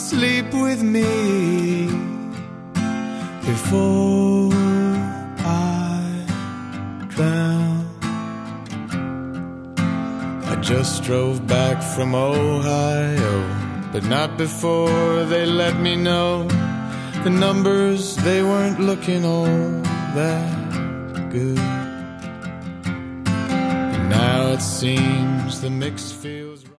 sleep with me before I drown. I just drove back from Ohio, but not before they let me know the numbers, they weren't looking all that good. And now it seems the mixed field